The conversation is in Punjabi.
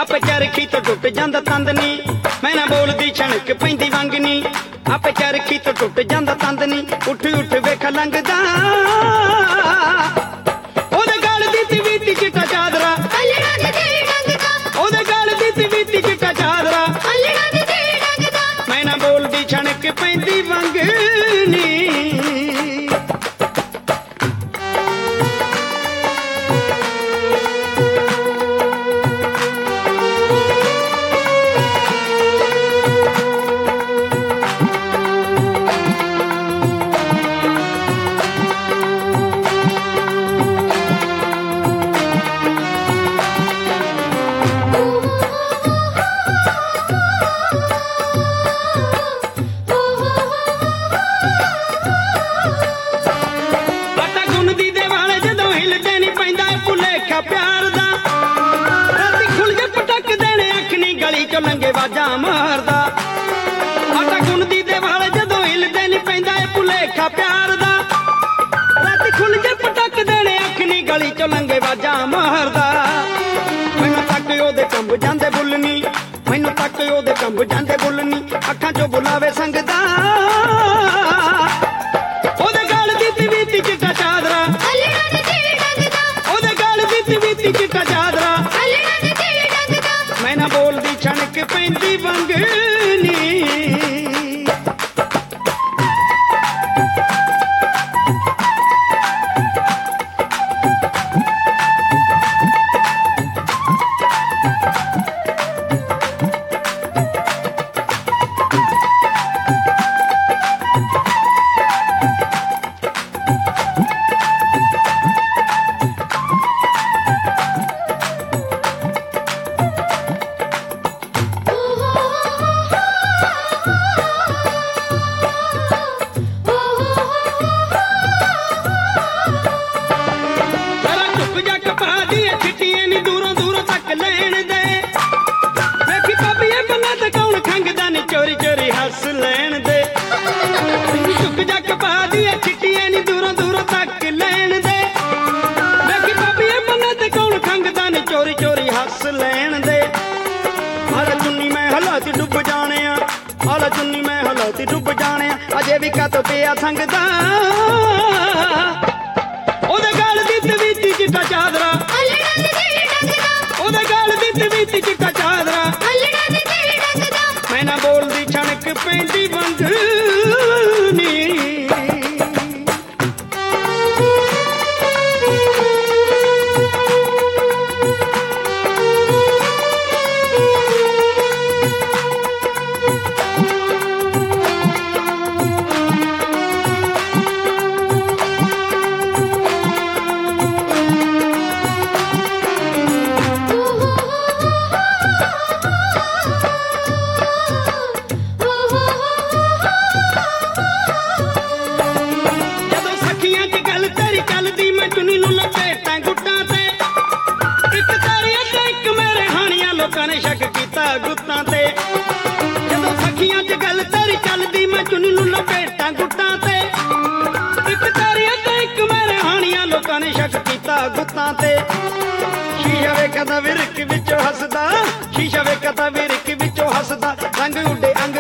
ਆਪੇ ਚਰਖੀ ਤੋਂ ਟੁੱਟ ਜਾਂਦਾ ਤੰਦ ਨੀ ਮੈਂ ਨਾ ਬੋਲਦੀ ਛਣਕ ਪੈਂਦੀ ਵੰਗ ਨੀ ਆਪੇ ਚਰਖੀ ਤੋਂ ਟੁੱਟ ਜਾਂਦਾ ਤੰਦ ਨੀ ਉੱਠ ਉੱਠ ਵੇਖ ਲੰਘਦਾ ਉਹਦੇ ਗਲ ਦੀ ਤਵੀਤੀ ਚਿੱਟਾ ਚਾਦਰਾ ਅਲੜਾ ਦੇ ਤੇਰੇ ਡੰਗ ਦਾ ਉਹਦੇ ਗਲ ਦੀ ਤਵੀਤੀ ਚਿੱਟਾ ਚਾਦਰਾ ਅਲੜਾ ਦੇ ਤੇਰੇ ਡੰਗ ਦਾ ਮੈਂ ਨਾ ਬੋਲਦੀ ਛਣਕ ਪੈਂਦੀ ਵੰਗ ਨੀ ਲੰਗੇ ਵਾਜਾਂ ਮਾਰਦਾ ਆਟਾ ਗੁੰਨਦੀ ਦੇ ਵਾਲੇ ਜਦੋਂ ਹਿਲਦੇ ਨੀ ਪੈਂਦਾ ਏ ਭੁਲੇਖਾ ਪਿਆਰ ਦਾ ਰਾਤੀ ਖੁੱਲ ਜੇ ਪਟਕ ਦੇਣੇ ਅੱਖ ਨੀ ਗਲੀ ਚੋਂ ਲੰਗੇ ਵਾਜਾਂ ਮਾਰਦਾ ਮੈਨੂੰ ਤੱਕ ਉਹਦੇ ਕੰਬ ਜਾਂਦੇ ਬੁੱਲਨੀ ਮੈਨੂੰ ਤੱਕ ਉਹਦੇ ਕੰਬ ਜਾਂਦੇ ਬੁੱਲਨੀ ਅੱਖਾਂ ਚੋਂ ਬੁਲਾਵੇ ਸੰਗਦਾ ਉਹਦੇ ਗਲ ਦੀ ਤਵੀਤੀ ਚਿੱਟਾ ਚਾਦਰਾ ਅਲੜਾ ਦੇ ਤੇਰੇ ਡੰਗ ਦਾ ਉਹਦੇ ਗਲ ਦੀ ਤਵੀਤੀ ਚਿੱਟਾ ਚਾਦਰਾ ਅਲੜਾ ਦੇ ਤੇਰੇ ਡੰਗ ਦਾ ਮੈਂ ਨਾ ਬੋਲਦੀ ਛਣਕ ਪੈਂਦੀ ਵੰਗ ਨੀ ਚੋਰੀ ਚੋਰੀ ਹੱਸ ਲੈਣ ਦੇ ਝੁਕ ਜੱਕ ਪਾ ਦੀਏ ਚਿੱਟੀਆਂ ਨੀ ਦੂਰੋਂ ਦੂਰੋਂ ਤੱਕ ਲੈਣ ਦੇ ਵੇਖੀ ਬਾਬੀਏ ਬੰਨੇ ਤੇ ਕੌਣ ਖੰਗਦਾ ਨੀ ਚੋਰੀ ਚੋਰੀ ਹੱਸ ਲੈਣ ਦੇ ਹਾਲਾ ਚੁੰਨੀ ਮੈਂ ਹਾਲਾਤ ਡੁੱਬ ਜਾਣਿਆ ਹਾਲਾ ਚੁੰਨੀ ਮੈਂ ਹਾਲਾਤ ਡੁੱਬ ਜਾਣਿਆ ਅਜੇ ਵੀ ਕਾਤੋਂ ਪਿਆ ਸੰਗਦਾ ਉਹਦੇ ਗਲ ਦੀ ਤਵੀਤੀ ਚਿੱਟਾ ਚਾਦਰਾ ਅਲੜਾ ਦੇ ਤੇਰੇ ਡੰਗ ਦਾ ਉਹਦੇ ਗਲ ਦੀ ਤਵੀਤੀ ਚਿੱਟਾ ਚਾਦਰਾ ਅਲੜਾ ਦੇ ਤੇਰੇ ਡੰਗ ਦਾ ਮੈਂ ਨਾ ਬੋਲਦੀ ਛਣਕ ਪੈਂਦੀ ਵੰਗ ਨੀ ਚੁੰਨੀ ਨੂੰ ਲਪੇਟਾਂ ਗੁੱਟਾਂ ਤੇ ਇੱਕ ਤਾਰੀਆਂ ਤੇ ਇੱਕ ਮੇਰੇ ਹਾਣੀਆਂ ਲੋਕਾਂ ਨੇ ਸ਼ੱਕ ਕੀਤਾ ਗੁੱਤਾਂ ਤੇ ਜਦੋਂ ਸਖੀਆਂ 'ਚ ਗੱਲ ਤੇਰੀ ਚੱਲਦੀ ਮੈਂ ਚੁੰਨੀ ਨੂੰ ਲਪੇਟਾਂ ਗੁੱਟਾਂ ਤੇ ਇੱਕ ਤਾਰੀਆਂ ਤੇ ਇੱਕ ਮੇਰੇ ਹਾਣੀਆਂ ਲੋਕਾਂ ਨੇ ਸ਼ੱਕ ਕੀਤਾ ਗੁੱਤਾਂ ਤੇ ਸ਼ੀਸ਼ਾ ਵੇਖਦਾ ਵਿਰਕ ਵਿੱਚੋਂ ਹੱਸਦਾ ਸ਼ੀਸ਼ਾ ਵੇਖਦਾ ਵਿਰਕ ਵਿੱਚੋਂ ਹੱਸਦਾ ਰੰਗ ਉੱਡੇ ਅੰਗ